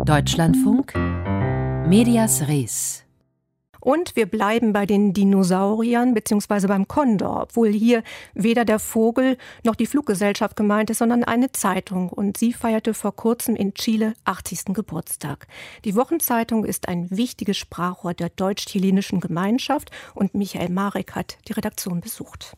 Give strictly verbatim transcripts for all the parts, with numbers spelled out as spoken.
Deutschlandfunk Medias Res. Und wir bleiben bei den Dinosauriern bzw. beim Kondor, obwohl hier weder der Vogel noch die Fluggesellschaft gemeint ist, sondern eine Zeitung. Und sie feierte vor kurzem in Chile achtzigsten Geburtstag. Die Wochenzeitung ist ein wichtiges Sprachrohr der deutsch-chilenischen Gemeinschaft und Michael Marek hat die Redaktion besucht.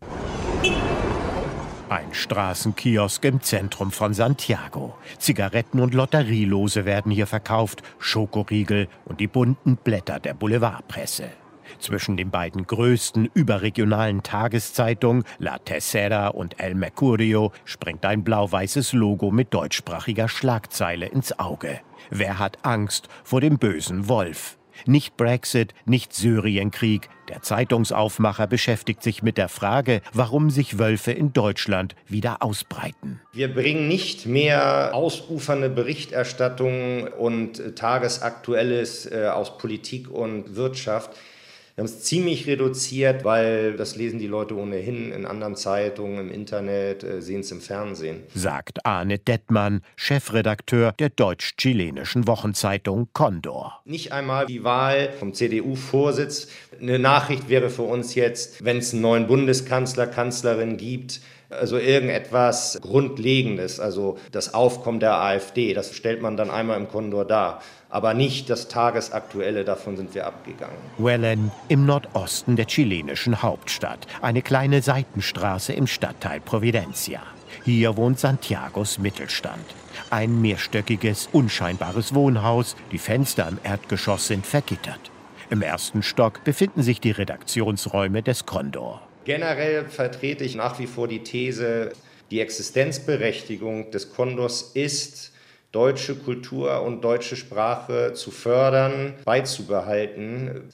Ein Straßenkiosk im Zentrum von Santiago. Zigaretten und Lotterielose werden hier verkauft, Schokoriegel und die bunten Blätter der Boulevardpresse. Zwischen den beiden größten überregionalen Tageszeitungen, La Tercera und El Mercurio, springt ein blau-weißes Logo mit deutschsprachiger Schlagzeile ins Auge. Wer hat Angst vor dem bösen Wolf? Nicht Brexit, nicht Syrienkrieg. Der Zeitungsaufmacher beschäftigt sich mit der Frage, warum sich Wölfe in Deutschland wieder ausbreiten. Wir bringen nicht mehr ausufernde Berichterstattung und Tagesaktuelles äh, aus Politik und Wirtschaft. Wir haben es ziemlich reduziert, weil das lesen die Leute ohnehin in anderen Zeitungen, im Internet, äh, sehen es im Fernsehen. Sagt Arne Dettmann, Chefredakteur der deutsch-chilenischen Wochenzeitung Cóndor. Nicht einmal die Wahl vom C D U-Vorsitz. Eine Nachricht wäre für uns jetzt, wenn es einen neuen Bundeskanzler, Kanzlerin gibt, also irgendetwas Grundlegendes, also das Aufkommen der AfD, das stellt man dann einmal im Cóndor dar. Aber nicht das Tagesaktuelle, davon sind wir abgegangen. Huelén im Nordosten der chilenischen Hauptstadt. Eine kleine Seitenstraße im Stadtteil Providencia. Hier wohnt Santiagos Mittelstand. Ein mehrstöckiges, unscheinbares Wohnhaus. Die Fenster im Erdgeschoss sind vergittert. Im ersten Stock befinden sich die Redaktionsräume des Cóndor. Generell vertrete ich nach wie vor die These, die Existenzberechtigung des Cóndors ist, deutsche Kultur und deutsche Sprache zu fördern, beizubehalten.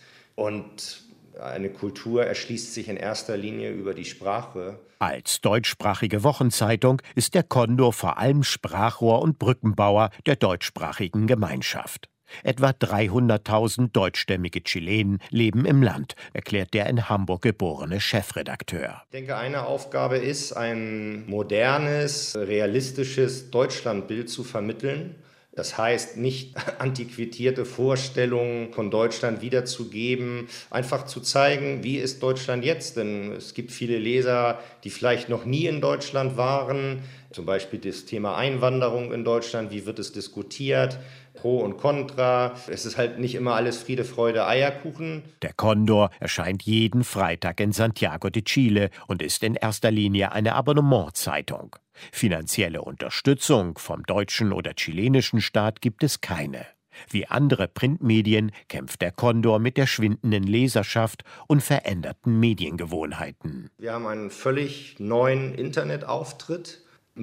Und eine Kultur erschließt sich in erster Linie über die Sprache. Als deutschsprachige Wochenzeitung ist der Cóndor vor allem Sprachrohr und Brückenbauer der deutschsprachigen Gemeinschaft. Etwa dreihunderttausend deutschstämmige Chilenen leben im Land, erklärt der in Hamburg geborene Chefredakteur. Ich denke, eine Aufgabe ist, ein modernes, realistisches Deutschlandbild zu vermitteln. Das heißt, nicht antiquierte Vorstellungen von Deutschland wiederzugeben, einfach zu zeigen, wie ist Deutschland jetzt? Denn es gibt viele Leser, die vielleicht noch nie in Deutschland waren. Zum Beispiel das Thema Einwanderung in Deutschland, wie wird es diskutiert? Pro und Contra. Es ist halt nicht immer alles Friede, Freude, Eierkuchen. Der Cóndor erscheint jeden Freitag in Santiago de Chile und ist in erster Linie eine Abonnementzeitung. Finanzielle Unterstützung vom deutschen oder chilenischen Staat gibt es keine. Wie andere Printmedien kämpft der Cóndor mit der schwindenden Leserschaft und veränderten Mediengewohnheiten. Wir haben einen völlig neuen Internetauftritt.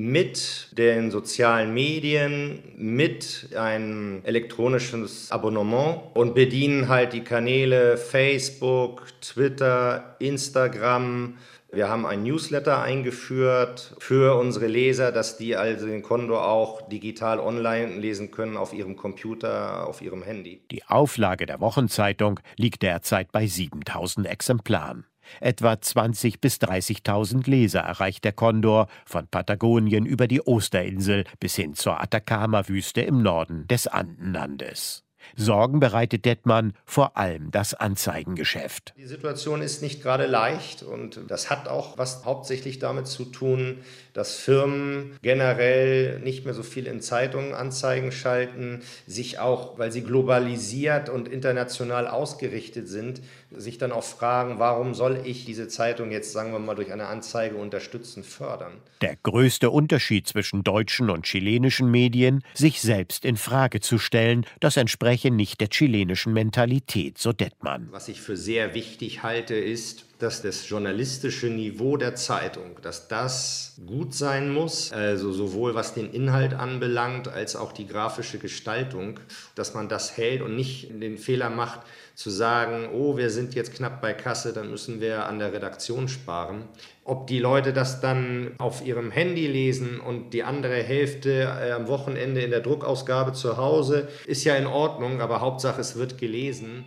Mit den sozialen Medien, mit einem elektronischen Abonnement und bedienen halt die Kanäle Facebook, Twitter, Instagram. Wir haben ein Newsletter eingeführt für unsere Leser, dass die also den Cóndor auch digital online lesen können auf ihrem Computer, auf ihrem Handy. Die Auflage der Wochenzeitung liegt derzeit bei siebentausend Exemplaren. Etwa zwanzigtausend bis dreißigtausend Leser erreicht der Cóndor, von Patagonien über die Osterinsel bis hin zur Atacama-Wüste im Norden des Andenlandes. Sorgen bereitet Dettmann vor allem das Anzeigengeschäft. Die Situation ist nicht gerade leicht und das hat auch was hauptsächlich damit zu tun, dass Firmen generell nicht mehr so viel in Zeitungen Anzeigen schalten, sich auch, weil sie globalisiert und international ausgerichtet sind, sich dann auch fragen, warum soll ich diese Zeitung jetzt, sagen wir mal, durch eine Anzeige unterstützen, fördern? Der größte Unterschied zwischen deutschen und chilenischen Medien, sich selbst in Frage zu stellen, das entspreche nicht der chilenischen Mentalität, so Dettmann. Was ich für sehr wichtig halte, ist, dass das journalistische Niveau der Zeitung, dass das gut sein muss, also sowohl was den Inhalt anbelangt, als auch die grafische Gestaltung, dass man das hält und nicht den Fehler macht, zu sagen, oh, wir sind jetzt knapp bei Kasse, dann müssen wir an der Redaktion sparen. Ob die Leute das dann auf ihrem Handy lesen und die andere Hälfte äh, am Wochenende in der Druckausgabe zu Hause, ist ja in Ordnung, aber Hauptsache es wird gelesen.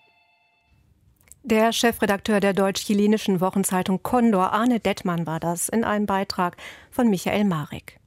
Der Chefredakteur der deutsch-chilenischen Wochenzeitung Cóndor, Arne Dettmann, war das in einem Beitrag von Michael Marek.